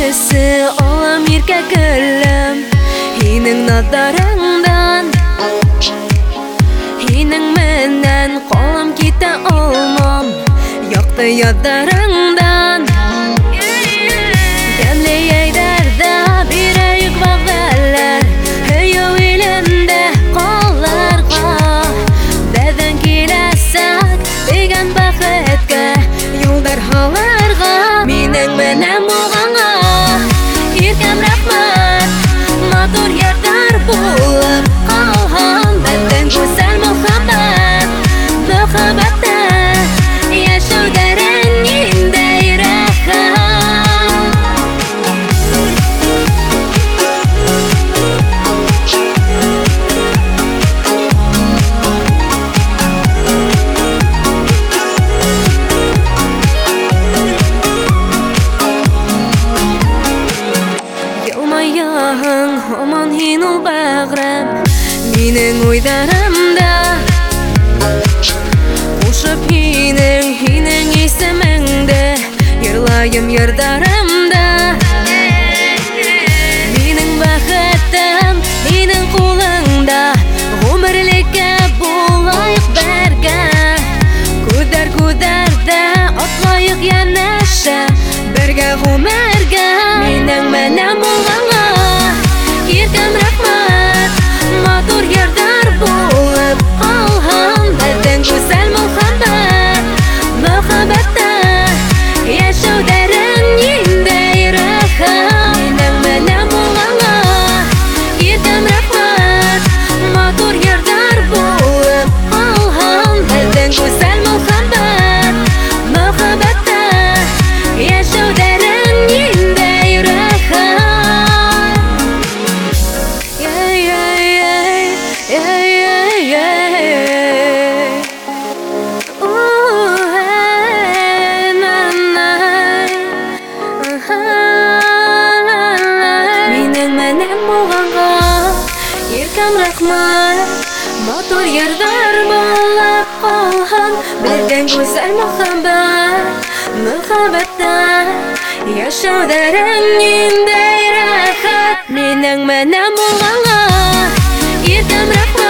кешесе алам иркә гөлем, һинең назарыңдан, һинең менән калам китә алмам, якты ядарыңдан. Ямле яйдарда бирәйек вәгъдәләр, һәйю илендә калырга. Бәдән киләсәк дигән бәхеткә юлдар һалырга. Минең менән булганга иркәм рәхмәт, матур ярдар булып калган. Бәдән гүзәл мөхәббәт, мөхәббәттә яшәүдәрен ниндәй рәхәт. Елмаяһың һаман һин ул бәгърем, минең уйдарымда. Кушып һинең исемеңдә, йырлайым йырдарымда. Минең бәхетем һинең кулыңда, гомерлеккә булайык бергә. Күдәрдә атлайык янәшә, бергә гомергә. Минең менән булганга иркәм рәхмәт, матур ярдар булып калган. Бәдән гүзәл мөхәббәт, мөхәббәттә яшәүдәрен ниндәй рәхәт. Минең менән булганга иркәм рәхмәт, матур ярдар булып калган. Бәдән гүзәл мөхәббәт, мөхәббәттә яшәүдәрен ниндәй рәхәт. Минең менән булганга иркәм рәхмәт, матур ярдар булып калган. Бәдән гүзәл мөхәббәт, мөхәббәттә яшәүдәрен ниндәй рәхәт. Минең менән булганга иркәм рәхмәт.